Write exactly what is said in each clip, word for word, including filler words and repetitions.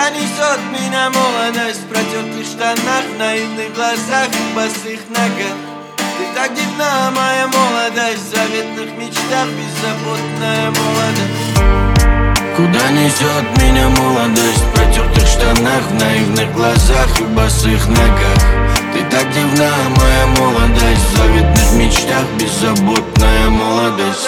Куда несет меня молодость в протертых штанах, наивных глазах и босых ногах? Ты так дивна, моя молодость, в заветных мечтах, беззаботная молодость. Куда несет меня молодость в протертых штанах, в наивных глазах и босых ногах? Ты так дивна, моя молодость, в заветных мечтах, беззаботная молодость.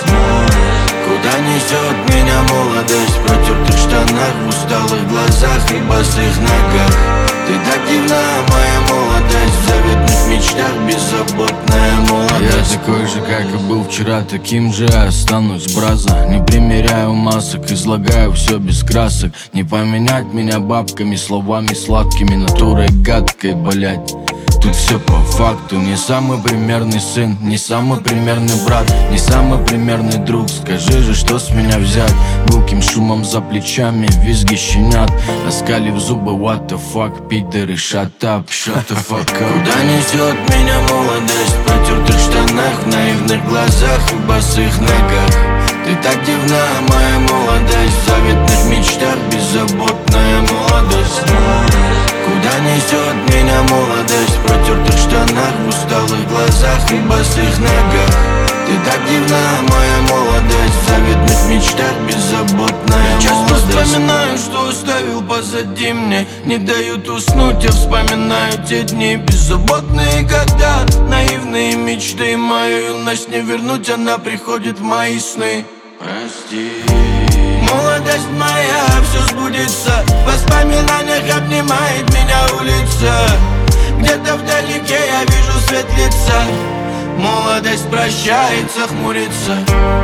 Куда несет меня молодость в протертых штанах, в усталых глазах и босых ногах? Ты так дивна, моя молодость, в заветных мечтах, беззаботная молодость. Я такой же, как и был вчера, таким же останусь, браза. Не примеряю масок, излагаю все без красок. Не поменять меня бабками, словами сладкими, натурой гадкой, блять. Тут все по факту. Не самый примерный сын, не самый примерный брат, не самый примерный друг. Скажи же, что с меня взять? Гулким шумом за плечами, визги щенят, оскалив зубы, what the fuck, пидоры, shut up, shut the fuck up. Куда несет меня молодость в протертых штанах, в наивных глазах и босых ногах? Ты так дивна, моя молодость, в заветных мечтах, беззаботная молодость. Куда несет меня молодость в протертых штанах, в усталых глазах и босых ногах? Ты так дивна, моя молодость, в заветных мечтах, беззаботная молодость. Часто вспоминаю, что оставил позади мне, не дают уснуть, я вспоминаю те дни беззаботные, когда наивные мечты. Мою юность не вернуть, она приходит в мои сны. Прости. Молодость моя, все сбудется, в воспоминаниях обнимает меня улица. Где-то вдалеке я вижу свет лица, молодость прощается, хмурится.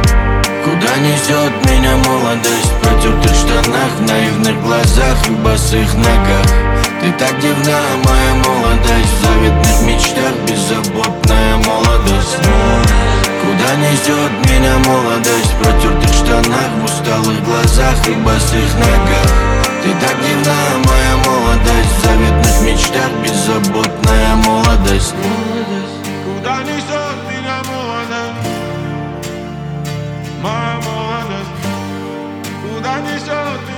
Куда несет меня молодость в протертых штанах, в наивных глазах и босых ногах? Ты так дивна, моя молодость, в заветных мечтах, беззаботная молодость. Куда несет меня молодость в протертых штанах, в усталых глазах и босых ногах? Ты так дивна, моя молодость, в заветных мечтах, беззаботная молодость. Куда несет меня молодость, моя молодость? Куда несет